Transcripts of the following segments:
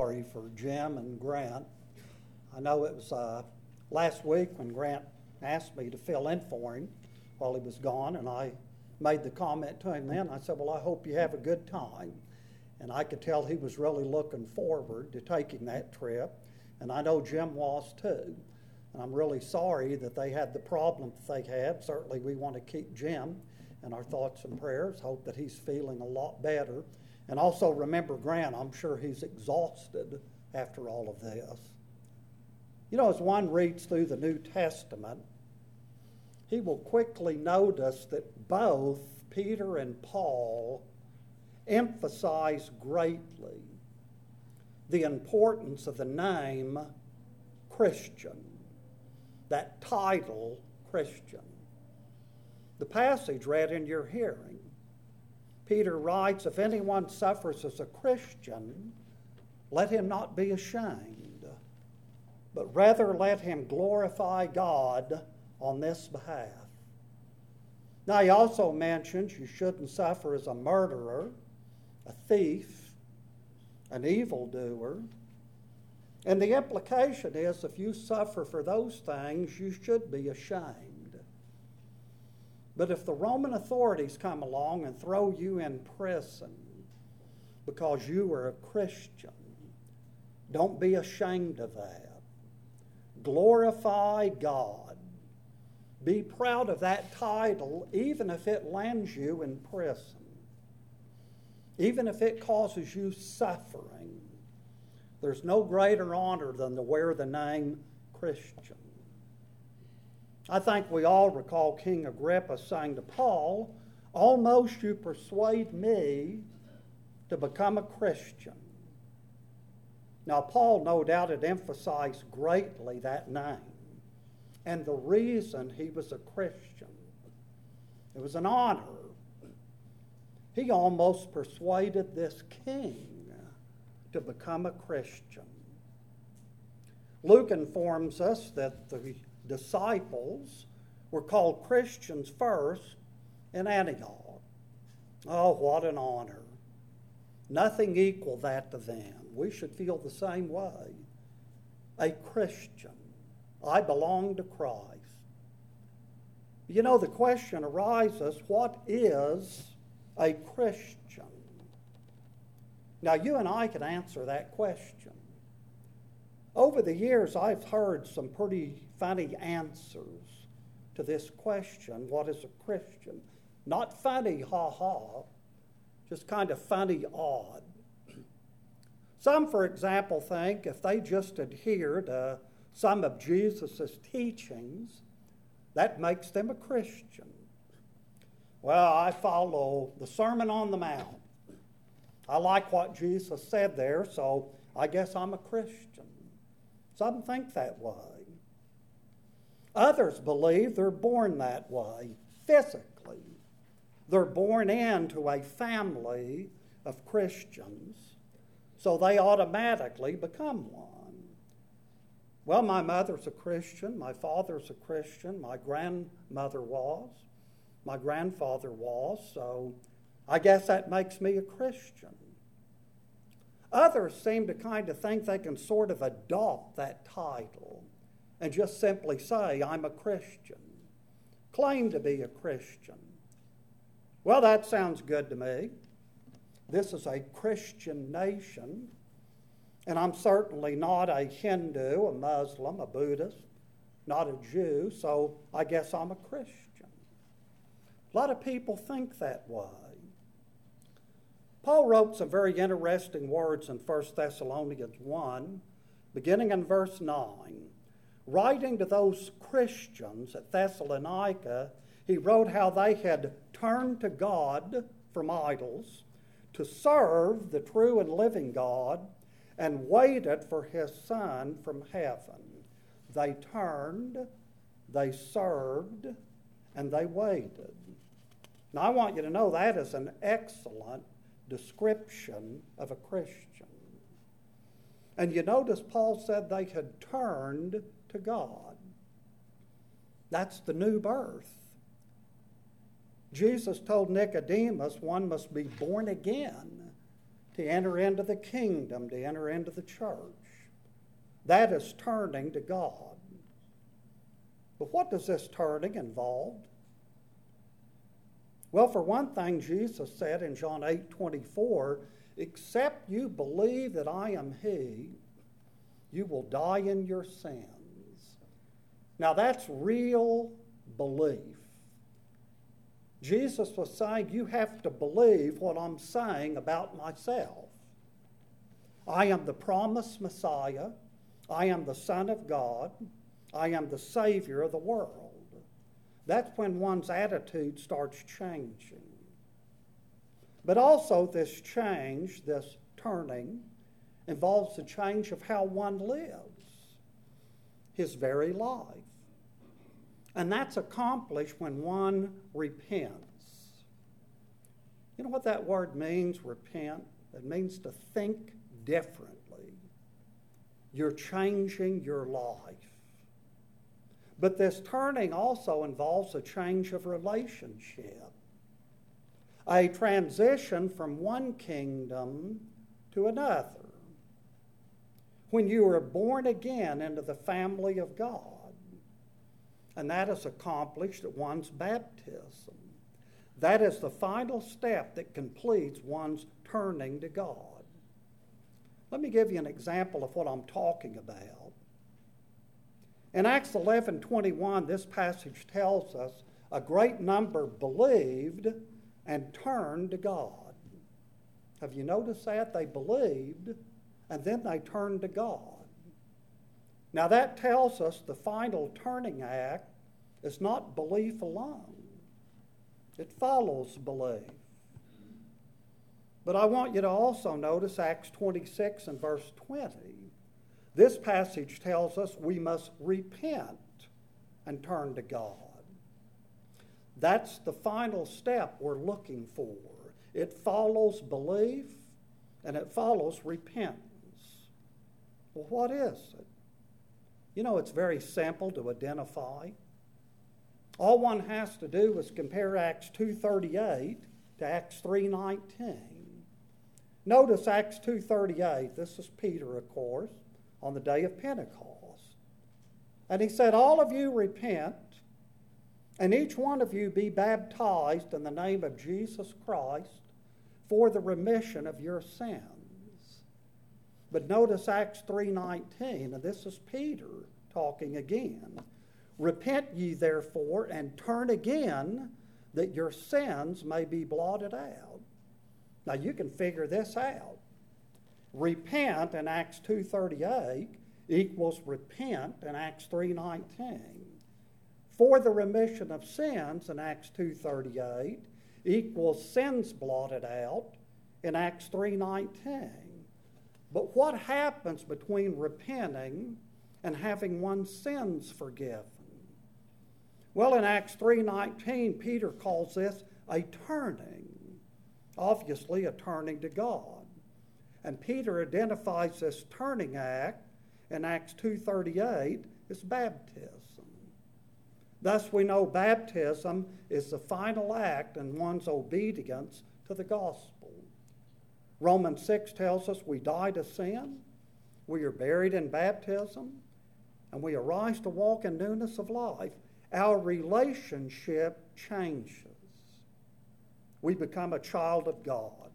sorry for Jim and Grant. I know it was last week when Grant asked me to fill in for him while he was gone, and I made the comment to him then. I said, well, I hope you have a good time. And I could tell he was really looking forward to taking that trip, and I know Jim was too. And I'm really sorry that they had the problem that they had. Certainly we want to keep Jim in our thoughts and prayers, hope that he's feeling a lot better. And also remember Grant, I'm sure he's exhausted after all of this. You know, as one reads through the New Testament, he will quickly notice that both Peter and Paul emphasize greatly the importance of the name Christian, that title Christian. The passage read in your hearing, Peter writes, if anyone suffers as a Christian, let him not be ashamed, but rather let him glorify God on this behalf. Now he also mentions you shouldn't suffer as a murderer, a thief, an evildoer. And the implication is if you suffer for those things, you should be ashamed. But if the Roman authorities come along and throw you in prison because you are a Christian, don't be ashamed of that. Glorify God. Be proud of that title, even if it lands you in prison. Even if it causes you suffering. There's no greater honor than to wear the name Christian. I think we all recall King Agrippa saying to Paul, almost you persuade me to become a Christian. Now, Paul no doubt had emphasized greatly that name and the reason he was a Christian. It was an honor. He almost persuaded this king to become a Christian. Luke informs us that the disciples were called Christians first in Antioch. Oh, what an honor. Nothing equal that to them. We should feel the same way. A Christian. I belong to Christ. You know, the question arises, what is a Christian? Now, you and I can answer that question. Over the years, I've heard some pretty funny answers to this question, what is a Christian? Not funny, ha-ha, just kind of funny, odd. Some, for example, think if they just adhere to some of Jesus' teachings, that makes them a Christian. Well, I follow the Sermon on the Mount. I like what Jesus said there, so I guess I'm a Christian. Some think that way. Others believe they're born that way, physically. They're born into a family of Christians, so they automatically become one. Well, my mother's a Christian, my father's a Christian, my grandmother was, my grandfather was, so I guess that makes me a Christian. Others seem to kind of think they can sort of adopt that title and just simply say, I'm a Christian, claim to be a Christian. Well, that sounds good to me. This is a Christian nation, and I'm certainly not a Hindu, a Muslim, a Buddhist, not a Jew, so I guess I'm a Christian. A lot of people think that way. Paul wrote some very interesting words in 1 Thessalonians 1, beginning in verse 9. Writing to those Christians at Thessalonica, he wrote how they had turned to God from idols to serve the true and living God and waited for his Son from heaven. They turned, they served, and they waited. Now, I want you to know that is an excellent description of a Christian. And you notice Paul said they had turned to God. That's the new birth. Jesus told Nicodemus one must be born again to enter into the kingdom, to enter into the church. That is turning to God. But what does this turning involve? Well, for one thing, Jesus said in John 8:24, except you believe that I am He, you will die in your sins. Now that's real belief. Jesus was saying, you have to believe what I'm saying about myself. I am the promised Messiah. I am the Son of God. I am the Savior of the world. That's when one's attitude starts changing. But also this change, this turning, involves the change of how one lives, his very life. And that's accomplished when one repents. You know what that word means, repent? It means to think differently. You're changing your life. But this turning also involves a change of relationship, a transition from one kingdom to another. When you are born again into the family of God, and that is accomplished at one's baptism. That is the final step that completes one's turning to God. Let me give you an example of what I'm talking about. In Acts 11:21, this passage tells us a great number believed and turned to God. Have you noticed that? They believed and then they turned to God. Now that tells us the final turning act is not belief alone. It follows belief. But I want you to also notice Acts 26 and verse 20. This passage tells us we must repent and turn to God. That's the final step we're looking for. It follows belief and it follows repentance. Well, what is it? You know, it's very simple to identify. All one has to do is compare Acts 2:38 to Acts 3:19. Notice Acts 2:38. This is Peter, of course, on the day of Pentecost. And he said, all of you repent, and each one of you be baptized in the name of Jesus Christ for the remission of your sins. But notice Acts 3:19, and this is Peter talking again. Repent ye therefore and turn again, that your sins may be blotted out. Now you can figure this out. Repent in Acts 2:38 equals repent in Acts 3:19. For the remission of sins in Acts 2:38 equals sins blotted out in Acts 3:19. But what happens between repenting and having one's sins forgiven? Well, in Acts 3:19, Peter calls this a turning. Obviously, a turning to God. And Peter identifies this turning act in Acts 2:38 as baptism. Thus, we know baptism is the final act in one's obedience to the gospel. Romans 6 tells us we die to sin, we are buried in baptism, and we arise to walk in newness of life. Our relationship changes. We become a child of God.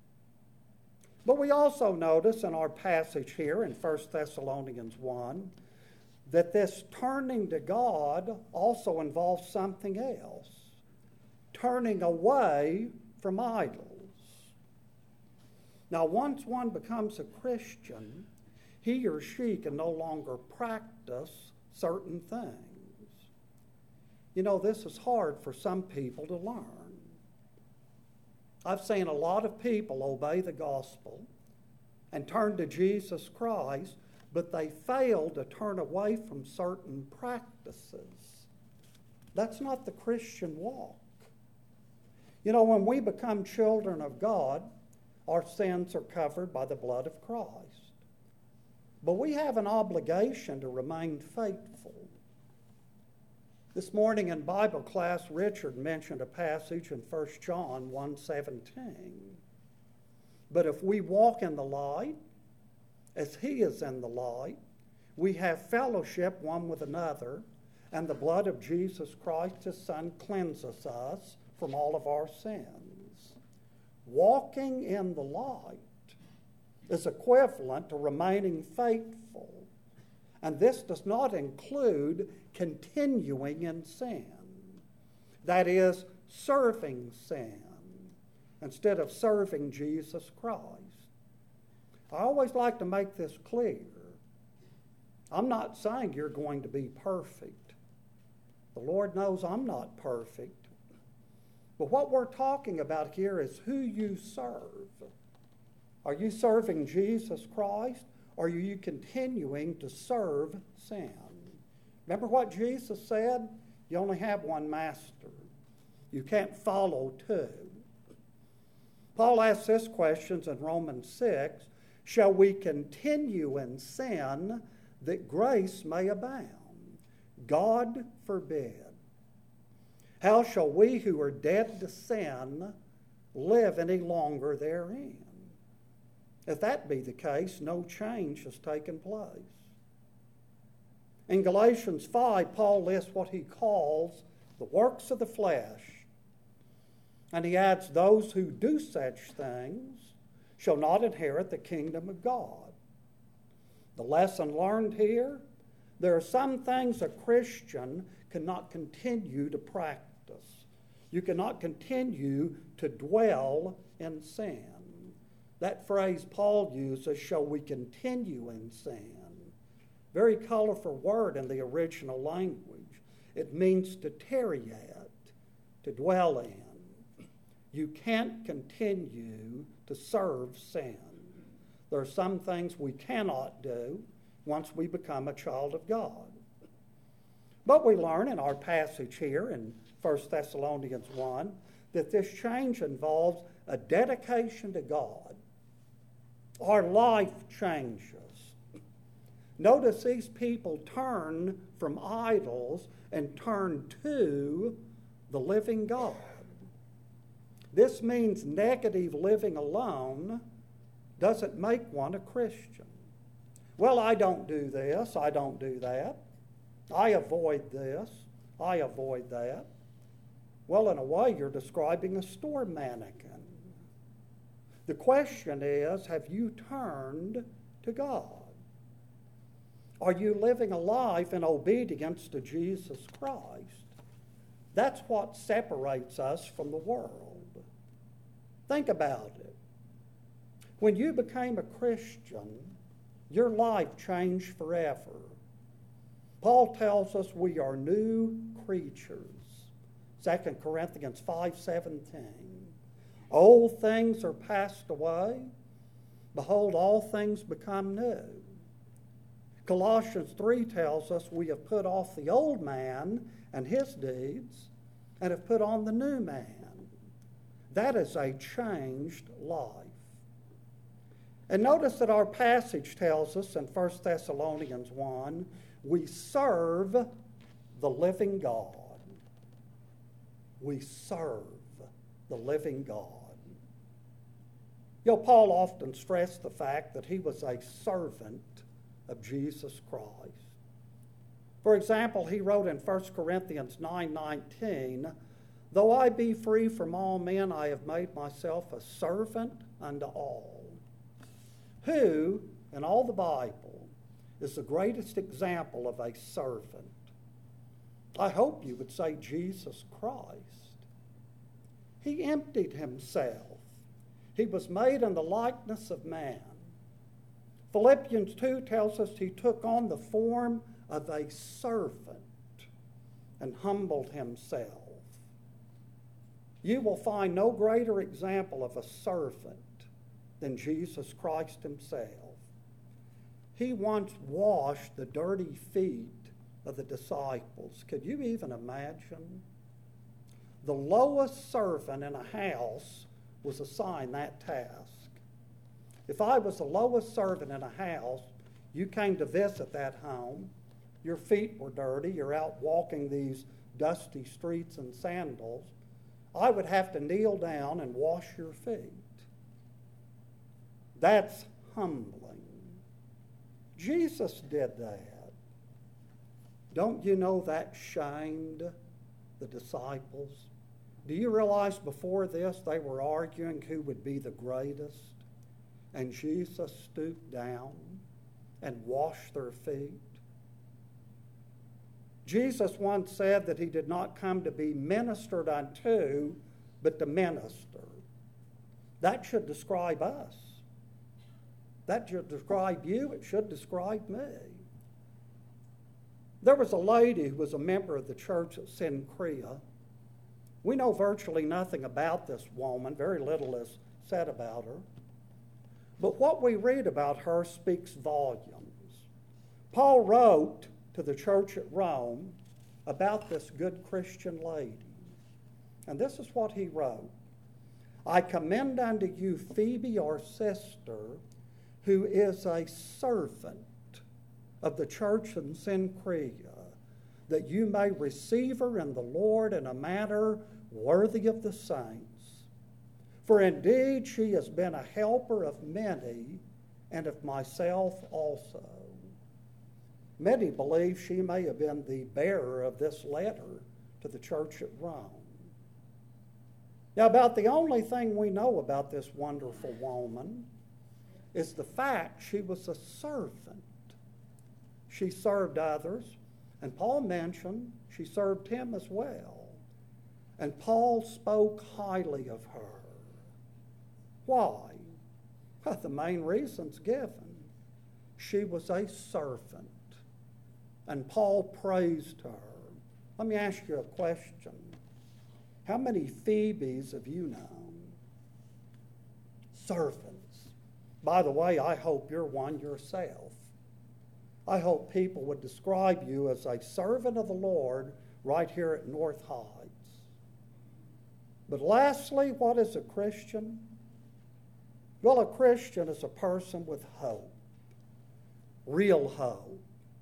But we also notice in our passage here in 1 Thessalonians 1 that this turning to God also involves something else. Turning away from idols. Now, once one becomes a Christian, he or she can no longer practice certain things. You know, this is hard for some people to learn. I've seen a lot of people obey the gospel and turn to Jesus Christ, but they fail to turn away from certain practices. That's not the Christian walk. You know, when we become children of God, our sins are covered by the blood of Christ. But we have an obligation to remain faithful. This morning in Bible class, Richard mentioned a passage in 1 John 1:17. But if we walk in the light, as he is in the light, we have fellowship one with another, and the blood of Jesus Christ, his Son, cleanses us from all of our sins. Walking in the light is equivalent to remaining faithful. And this does not include continuing in sin. That is, serving sin instead of serving Jesus Christ. I always like to make this clear. I'm not saying you're going to be perfect. The Lord knows I'm not perfect. But what we're talking about here is who you serve. Are you serving Jesus Christ, or are you continuing to serve sin? Remember what Jesus said? You only have one master. You can't follow two. Paul asks this question in Romans 6, shall we continue in sin that grace may abound? God forbid. How shall we who are dead to sin live any longer therein? If that be the case, no change has taken place. In Galatians 5, Paul lists what he calls the works of the flesh. And he adds, those who do such things shall not inherit the kingdom of God. The lesson learned here, there are some things a Christian cannot continue to practice. You cannot continue to dwell in sin. That phrase Paul uses, shall we continue in sin? Very colorful word in the original language. It means to tarry at, to dwell in. You can't continue to serve sin. There are some things we cannot do once we become a child of God. But we learn in our passage here in 1 Thessalonians 1 that this change involves a dedication to God. Our life changes. Notice these people turn from idols and turn to the living God. This means negative living alone doesn't make one a Christian. Well, I don't do this, I don't do that. I avoid this, I avoid that. Well, in a way, you're describing a store mannequin. The question is, have you turned to God? Are you living a life in obedience to Jesus Christ? That's what separates us from the world. Think about it. When you became a Christian, your life changed forever. Paul tells us we are new creatures. 2 Corinthians 5:17. Old things are passed away. Behold, all things become new. Colossians 3 tells us we have put off the old man and his deeds and have put on the new man. That is a changed life. And notice that our passage tells us in 1 Thessalonians 1, we serve the living God. We serve the living God. You know, Paul often stressed the fact that he was a servant of Jesus Christ. For example, he wrote in 1 Corinthians 9:19, though I be free from all men, I have made myself a servant unto all. Who, in all the Bible, is the greatest example of a servant? I hope you would say Jesus Christ. He emptied himself. He was made in the likeness of man. Philippians 2 tells us he took on the form of a servant and humbled himself. You will find no greater example of a servant than Jesus Christ himself. He once washed the dirty feet of the disciples. Could you even imagine? The lowest servant in a house was assigned that task. If I was the lowest servant in a house, you came to visit that home, your feet were dirty, you're out walking these dusty streets in sandals, I would have to kneel down and wash your feet. That's humbling. Jesus did that. Don't you know that shamed the disciples? Do you realize before this they were arguing who would be the greatest? And Jesus stooped down and washed their feet. Jesus once said that he did not come to be ministered unto, but to minister. That should describe us. That should describe you. It should describe me. There was a lady who was a member of the church at Cenchrea. We know virtually nothing about this woman. Very little is said about her. But what we read about her speaks volumes. Paul wrote to the church at Rome about this good Christian lady. And this is what he wrote. I commend unto you Phoebe, our sister, who is a servant of the church in Cenchrea, that you may receive her in the Lord in a manner worthy of the saints. For indeed she has been a helper of many, and of myself also. Many believe she may have been the bearer of this letter to the church at Rome. Now, about the only thing we know about this wonderful woman is the fact she was a servant. She served others, and Paul mentioned she served him as well. And Paul spoke highly of her. Why? Well, the main reason's given. She was a servant, and Paul praised her. Let me ask you a question. How many Phoebes have you known? Servants. By the way, I hope you're one yourself. I hope people would describe you as a servant of the Lord right here at North Heights. But lastly, what is a Christian? Well, a Christian is a person with hope, real hope.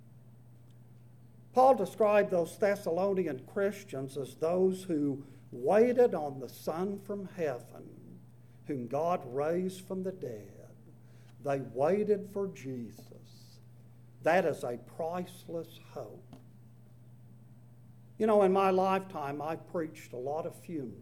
Paul described those Thessalonian Christians as those who waited on the Son from heaven, whom God raised from the dead. They waited for Jesus. That is a priceless hope. You know, in my lifetime, I preached a lot of funerals,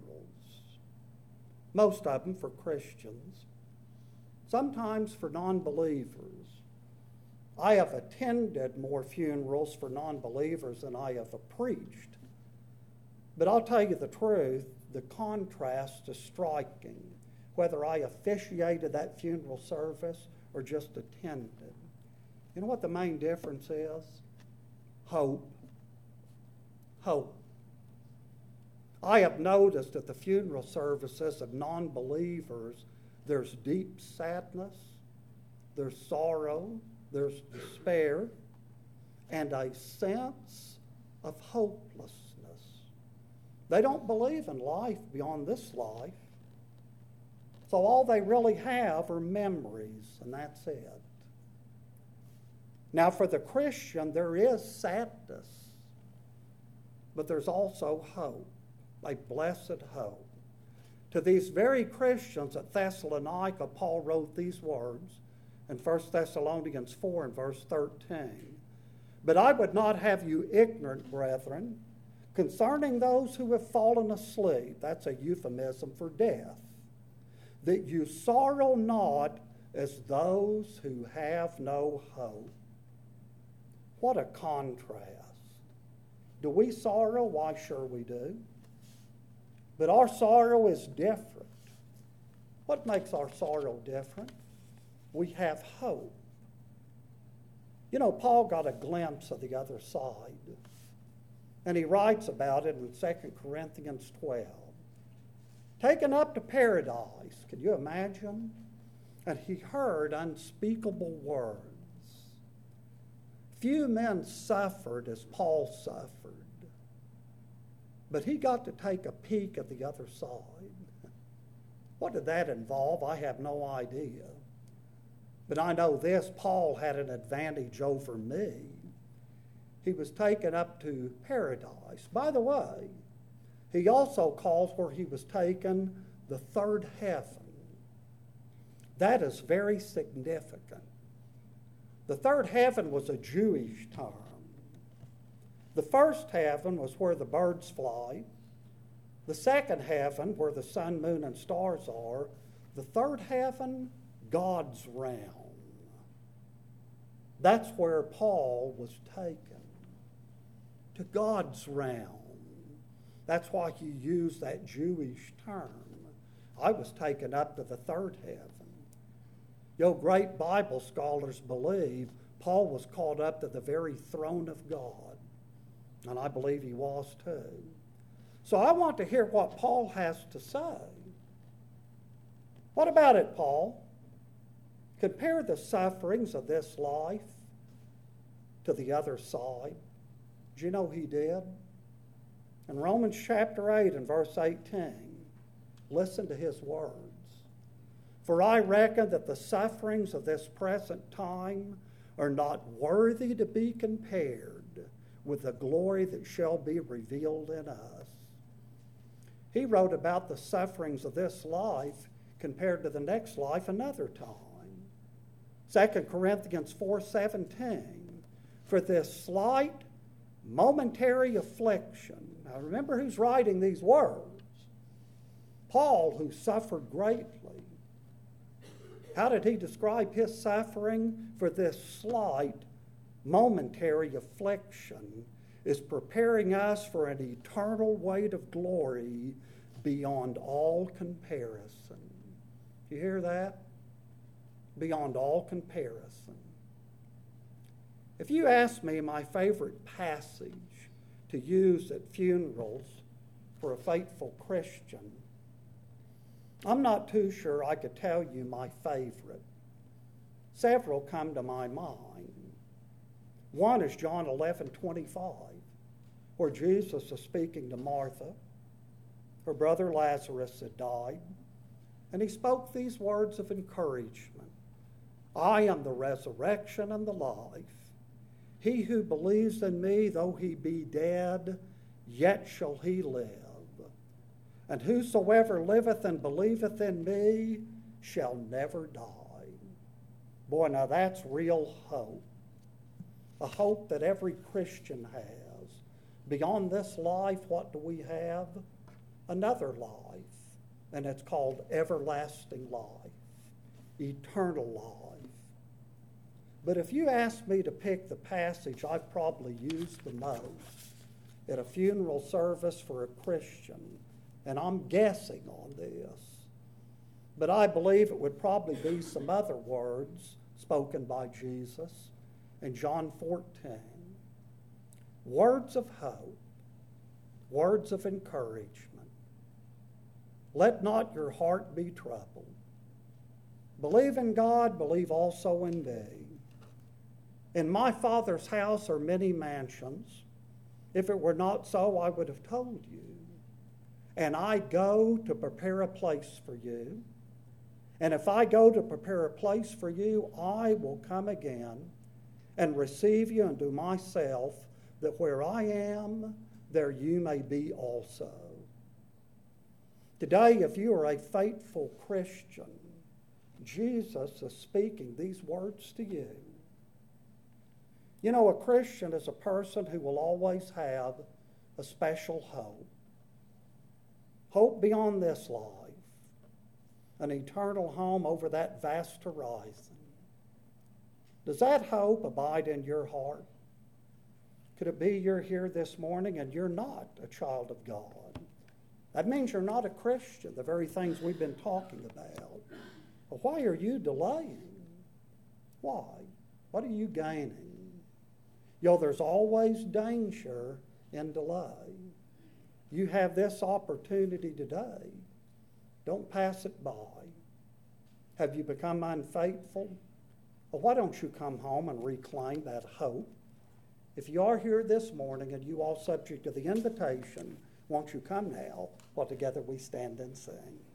most of them for Christians, sometimes for non-believers. I have attended more funerals for non-believers than I have preached. But I'll tell you the truth, the contrast is striking, whether I officiated that funeral service or just attended. You know what the main difference is? Hope. Hope. I have noticed at the funeral services of non-believers, there's deep sadness, there's sorrow, there's despair, and a sense of hopelessness. They don't believe in life beyond this life. So all they really have are memories, and that's it. Now, for the Christian, there is sadness, but there's also hope, a blessed hope. To these very Christians at Thessalonica, Paul wrote these words in 1 Thessalonians 4 and verse 13. But I would not have you ignorant, brethren, concerning those who have fallen asleep, that's a euphemism for death, that you sorrow not as those who have no hope. What a contrast. Do we sorrow? Why, sure we do. But our sorrow is different. What makes our sorrow different? We have hope. You know, Paul got a glimpse of the other side, and he writes about it in 2 Corinthians 12. Taken up to paradise, can you imagine? And he heard unspeakable words. Few men suffered as Paul suffered, but he got to take a peek at the other side. What did that involve? I have no idea. But I know this, Paul had an advantage over me. He was taken up to paradise. By the way, he also calls where he was taken the third heaven. That is very significant. The third heaven was a Jewish term. The first heaven was where the birds fly. The second heaven, where the sun, moon, and stars are. The third heaven, God's realm. That's where Paul was taken, to God's realm. That's why he used that Jewish term. I was taken up to the third heaven. Great Bible scholars believe Paul was caught up to the very throne of God. And I believe he was too. So I want to hear what Paul has to say. What about it, Paul? Compare the sufferings of this life to the other side. Do you know he did? In Romans chapter 8 and verse 18, listen to his words. For I reckon that the sufferings of this present time are not worthy to be compared with the glory that shall be revealed in us. He wrote about the sufferings of this life compared to the next life another time. 2 Corinthians 4:17, for this slight, momentary affliction. Now remember who's writing these words. Paul, who suffered greatly. How did he describe his suffering? For this slight, momentary affliction is preparing us for an eternal weight of glory beyond all comparison. You hear that? Beyond all comparison. If you ask me my favorite passage to use at funerals for a faithful Christian, I'm not too sure I could tell you my favorite. Several come to my mind. One is John 11:25, where Jesus is speaking to Martha. Her brother Lazarus had died, and he spoke these words of encouragement. I am the resurrection and the life. He who believes in me, though he be dead, yet shall he live. And whosoever liveth and believeth in me shall never die. Boy, now that's real hope. A hope that every Christian has. Beyond this life, what do we have? Another life. And it's called everlasting life. Eternal life. But if you ask me to pick the passage I've probably used the most at a funeral service for a Christian, and I'm guessing on this, but I believe it would probably be some other words spoken by Jesus in John 14. Words of hope, words of encouragement. Let not your heart be troubled. Believe in God, believe also in me. In my Father's house are many mansions. If it were not so, I would have told you. And I go to prepare a place for you. And if I go to prepare a place for you, I will come again and receive you unto myself, that where I am, there you may be also. Today, if you are a faithful Christian, Jesus is speaking these words to you. You know, a Christian is a person who will always have a special hope. Hope beyond this life, an eternal home over that vast horizon. Does that hope abide in your heart? Could it be you're here this morning and you're not a child of God? That means you're not a Christian, the very things we've been talking about. But why are you delaying? Why? What are you gaining? There's always danger in delay. You have this opportunity today. Don't pass it by. Have you become unfaithful? Well, why don't you come home and reclaim that hope? If you are here this morning and you are subject to the invitation, won't you come now while together we stand and sing?